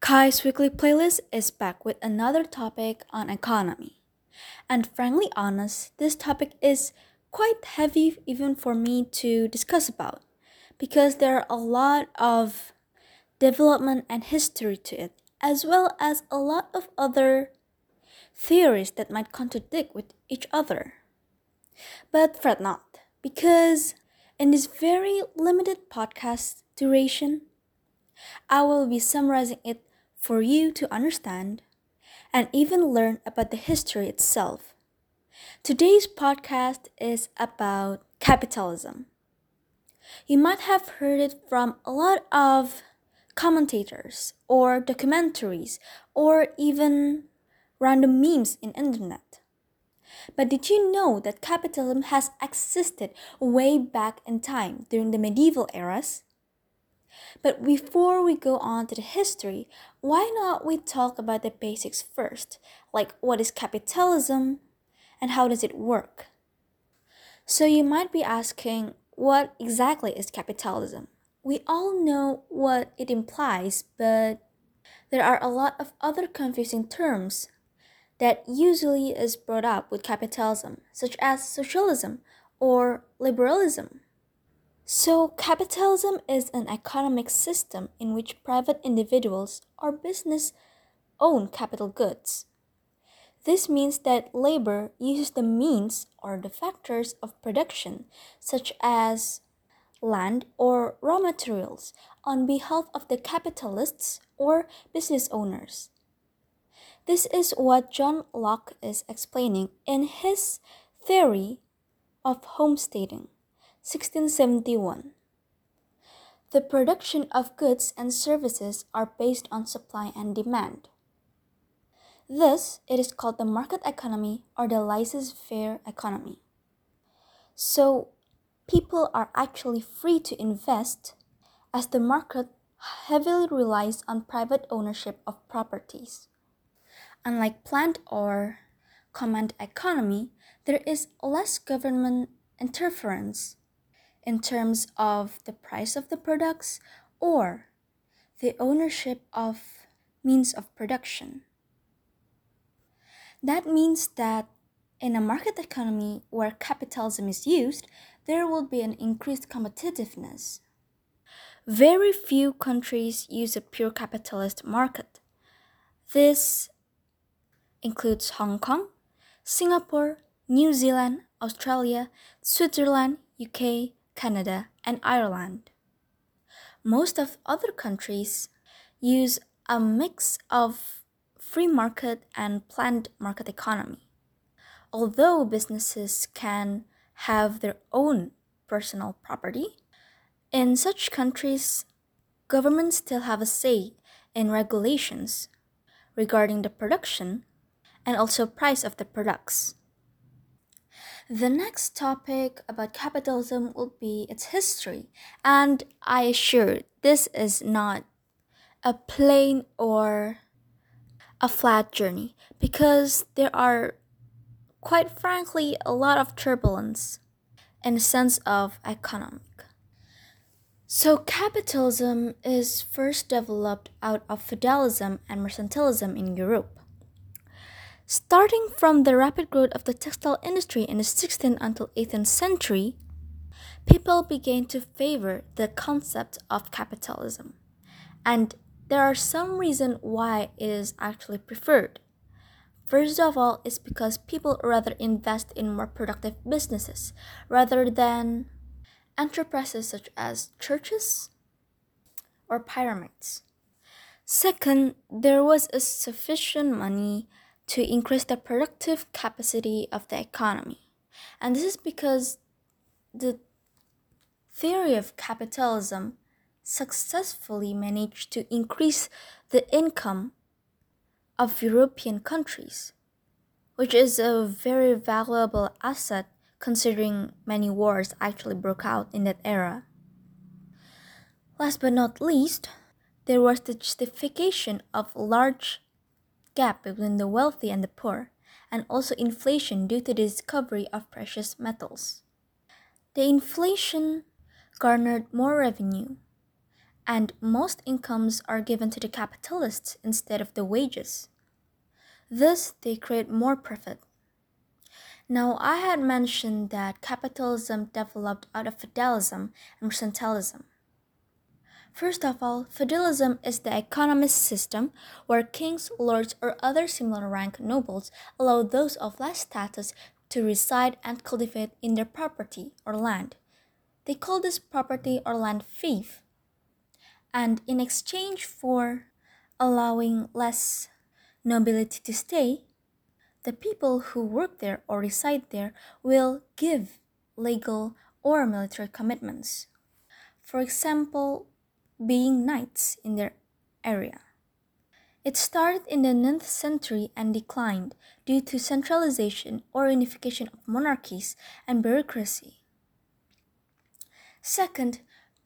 Kai's weekly playlist is back with another topic on economy. And frankly honest, this topic is quite heavy even for me to discuss about because there are a lot of development and history to it, as well as a lot of other theories that might contradict with each other. But fret not, because in this very limited podcast duration, I will be summarizing it for you to understand and even learn about the history itself. Today's podcast is about capitalism. You might have heard it from a lot of commentators or documentaries or even random memes in internet. But did you know that capitalism has existed way back in time during the medieval eras? But before we go on to the history, why not we talk about the basics first? Like what is capitalism and how does it work? So you might be asking, what exactly is capitalism? We all know what it implies, but there are a lot of other confusing terms that usually is brought up with capitalism, such as socialism or liberalism. So, capitalism is an economic system in which private individuals or business own capital goods. This means that labor uses the means or the factors of production, such as land or raw materials, on behalf of the capitalists or business owners. This is what John Locke is explaining in his theory of homesteading, 1671. The production of goods and services are based on supply and demand. Thus, it is called the market economy or the laissez-faire economy. So, people are actually free to invest as the market heavily relies on private ownership of properties. Unlike planned or command economy, there is less government interference in terms of the price of the products or the ownership of means of production. That means that in a market economy where capitalism is used, there will be an increased competitiveness. Very few countries use a pure capitalist market. This includes Hong Kong, Singapore, New Zealand, Australia, Switzerland, UK, Canada, and Ireland. Most of other countries use a mix of free market and planned market economy. Although businesses can have their own personal property, in such countries, governments still have a say in regulations regarding the production and also price of the products. The next topic about capitalism will be its history, and I assure this is not a plain or a flat journey because there are, quite frankly, a lot of turbulence in the sense of economic. So, capitalism is first developed out of feudalism and mercantilism in Europe. Starting from the rapid growth of the textile industry in the 16th until 18th century, people began to favor the concept of capitalism. And there are some reasons why it is actually preferred. First of all, is because people rather invest in more productive businesses rather than enterprises such as churches or pyramids. Second, there was a sufficient money to increase the productive capacity of the economy. And this is because the theory of capitalism successfully managed to increase the income of European countries, which is a very valuable asset considering many wars actually broke out in that era. Last but not least, there was the justification of a large gap between the wealthy and the poor, and also inflation due to the discovery of precious metals. The inflation garnered more revenue, and most incomes are given to the capitalists instead of the wages. Thus, they create more profit. Now, I had mentioned that capitalism developed out of feudalism and mercantilism. First of all, feudalism is the economist system where kings, lords, or other similar rank nobles allow those of less status to reside and cultivate in their property or land. They call this property or land fief, and in exchange for allowing less nobility to stay, the people who work there or reside there will give legal or military commitments. For example, being knights in their area. It started in the 9th century and declined due to centralization or unification of monarchies and bureaucracy. Second,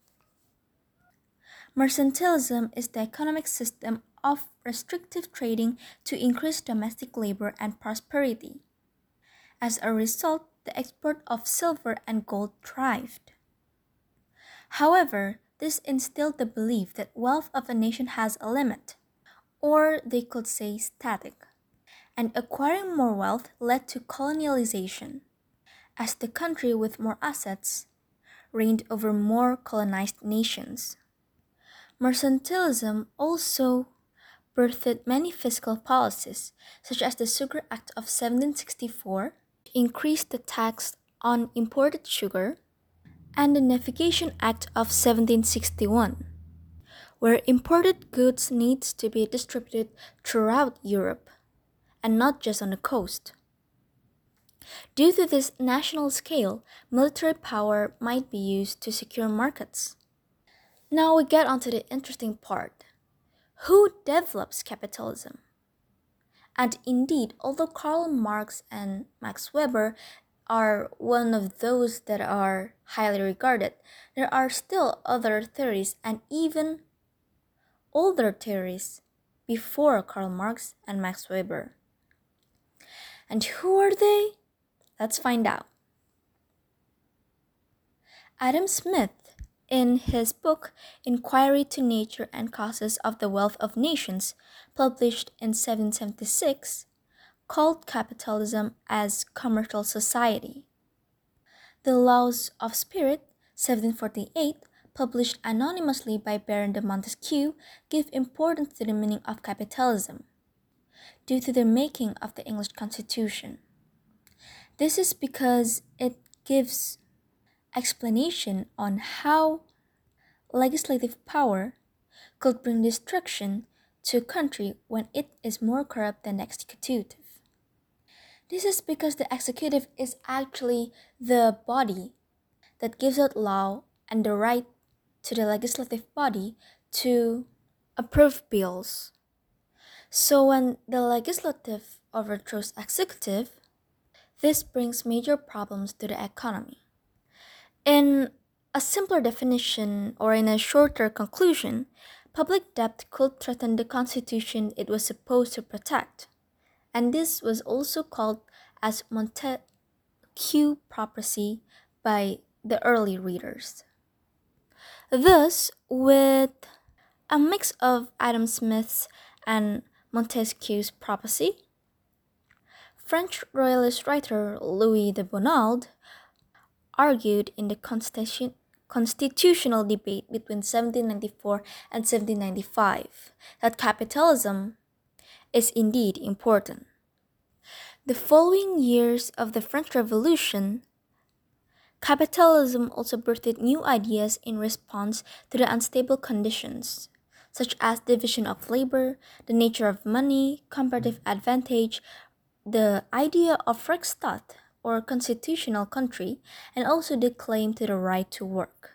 mercantilism is the economic system of restrictive trading to increase domestic labor and prosperity. As a result, the export of silver and gold thrived. However, this instilled the belief that wealth of a nation has a limit, or they could say static, and acquiring more wealth led to colonialization, as the country with more assets reigned over more colonized nations. Mercantilism also birthed many fiscal policies, such as the Sugar Act of 1764, which increased the tax on imported sugar, and the Navigation Act of 1761, where imported goods needs to be distributed throughout Europe, and not just on the coast. Due to this national scale, military power might be used to secure markets. Now we get onto the interesting part. Who develops capitalism? And indeed, although Karl Marx and Max Weber are one of those that are highly regarded, there are still other theories and even older theories before Karl Marx and Max Weber. And who are they? Let's find out. Adam Smith, in his book Inquiry to Nature and Causes of the Wealth of Nations, published in 1776, called capitalism as commercial society. The Laws of Spirit, 1748, published anonymously by Baron de Montesquieu, give importance to the meaning of capitalism, due to the making of the English Constitution. This is because it gives explanation on how legislative power could bring destruction to a country when it is more corrupt than the executive. This is because the executive is actually the body that gives out law and the right to the legislative body to approve bills. So when the legislative overthrows executive, this brings major problems to the economy. In a simpler definition or in a shorter conclusion, public debt could threaten the constitution it was supposed to protect. And this was also called as Montesquieu property by the early readers. Thus, with a mix of Adam Smith's and Montesquieu's property, French royalist writer Louis de Bonald argued in the constitutional debate between 1794 and 1795 that capitalism is indeed important. The following years of the French Revolution, capitalism also birthed new ideas in response to the unstable conditions, such as division of labor, the nature of money, comparative advantage, the idea of Rechtsstaat or constitutional country, and also the claim to the right to work.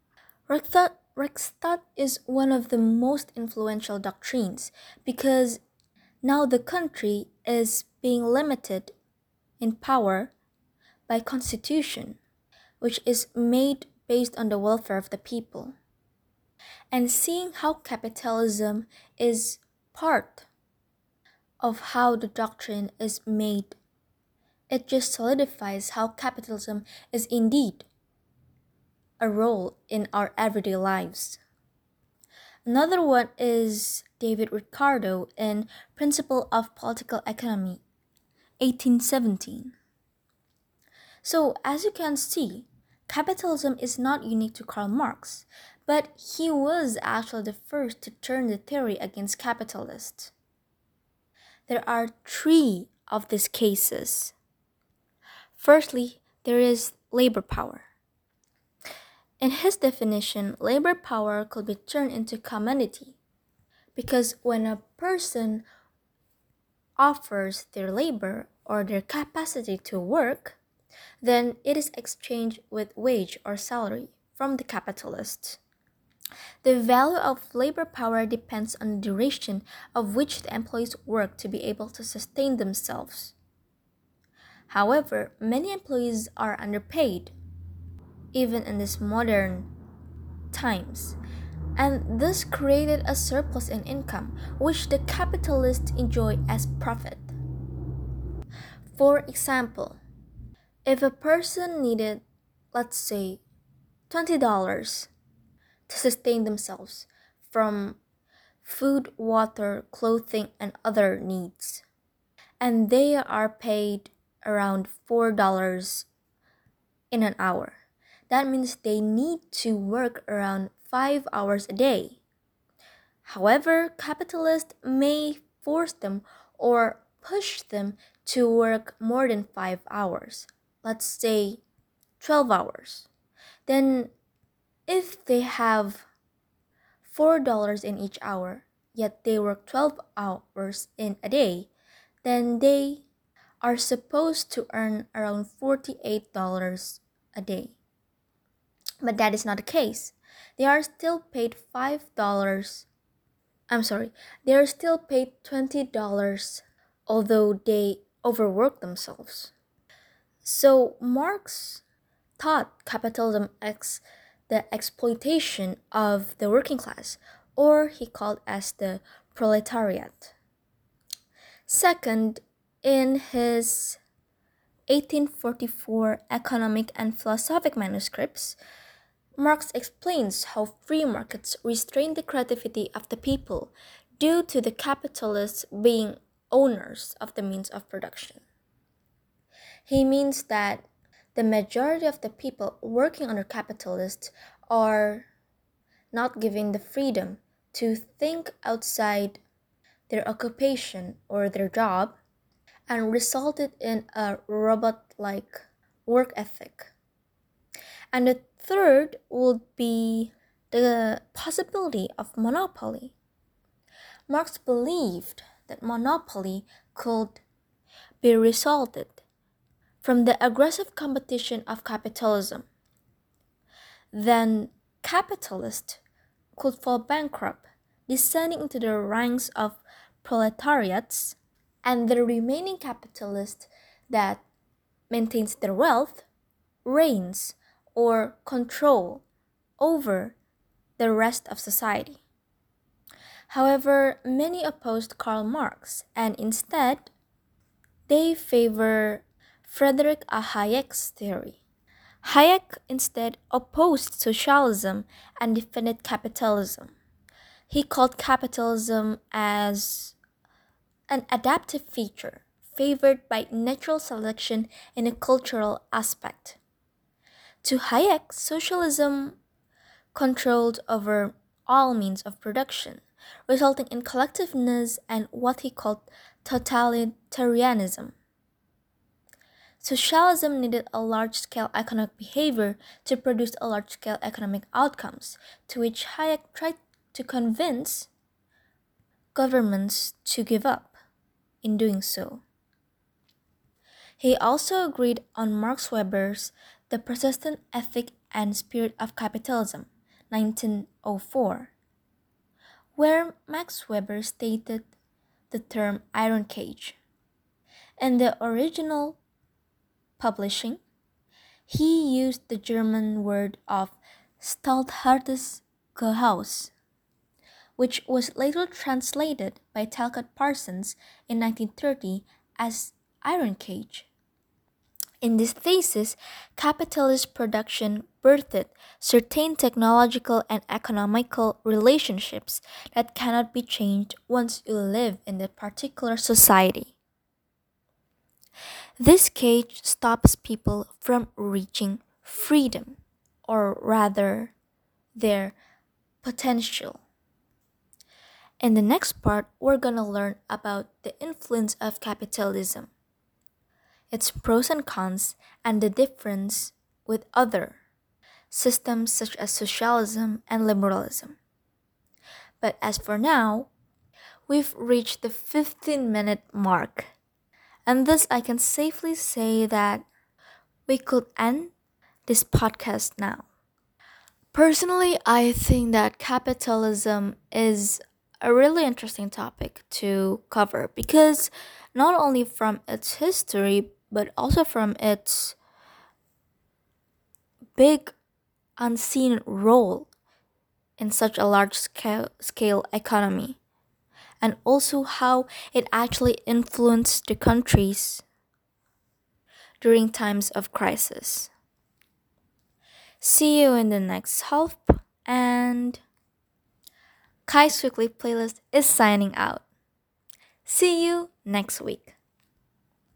Rechtsstaat is one of the most influential doctrines because now the country is being limited in power by constitution, which is made based on the welfare of the people. And seeing how capitalism is part of how the doctrine is made, it just solidifies how capitalism is indeed a role in our everyday lives. Another one is David Ricardo in Principle of Political Economy, 1817. So, as you can see, capitalism is not unique to Karl Marx, but he was actually the first to turn the theory against capitalists. There are three of these cases. Firstly, there is labor power. In his definition, labor power could be turned into commodity because when a person offers their labor or their capacity to work, then it is exchanged with wage or salary from the capitalist. The value of labor power depends on the duration of which the employees work to be able to sustain themselves. However, many employees are underpaid, even in these modern times, and this created a surplus in income, which the capitalists enjoy as profit. For example, if a person needed, let's say, $20 to sustain themselves from food, water, clothing, and other needs, and they are paid around $4 in an hour. That means they need to work around 5 hours a day. However, capitalists may force them or push them to work more than 5 hours, let's say 12 hours. Then, if they have $4 in each hour, yet they work 12 hours in a day, then they are supposed to earn around $48 a day. But that is not the case. They are still paid they are still paid $20, although they overwork themselves. So Marx taught capitalism as the exploitation of the working class, or he called as the proletariat. Second, in his 1844 economic and philosophic manuscripts, Marx explains how free markets restrain the creativity of the people due to the capitalists being owners of the means of production. He means that the majority of the people working under capitalists are not given the freedom to think outside their occupation or their job and resulted in a robot-like work ethic. And the third would be the possibility of monopoly. Marx believed that monopoly could be resulted from the aggressive competition of capitalism. Then capitalists could fall bankrupt, descending into the ranks of proletariats, and the remaining capitalist that maintains their wealth reigns or control over the rest of society. However, many opposed Karl Marx and instead they favor Friedrich Hayek's theory. Hayek instead opposed socialism and defended capitalism. He called capitalism as an adaptive feature favored by natural selection in a cultural aspect. To Hayek, socialism controlled over all means of production, resulting in collectiveness and what he called totalitarianism. Socialism needed a large-scale economic behavior to produce a large-scale economic outcomes, to which Hayek tried to convince governments to give up in doing so. He also agreed on Max Weber's The Persistent Ethic and Spirit of Capitalism, 1904, where Max Weber stated the term iron cage. In the original publishing, he used the German word of Stahlhartes Gehäuse, which was later translated by Talcott Parsons in 1930 as iron cage. In this thesis, capitalist production birthed certain technological and economical relationships that cannot be changed once you live in that particular society. This cage stops people from reaching freedom, or rather, their potential. In the next part, we're gonna learn about the influence of capitalism, its pros and cons, and the difference with other systems such as socialism and liberalism. But as for now, we've reached the 15-minute mark, and thus I can safely say that we could end this podcast now. Personally, I think that capitalism is a really interesting topic to cover because not only from its history but also from its big unseen role in such a large scale economy, and also how it actually influenced the countries during times of crisis. See you in the next half, and Kai's Weekly Playlist is signing out. See you next week.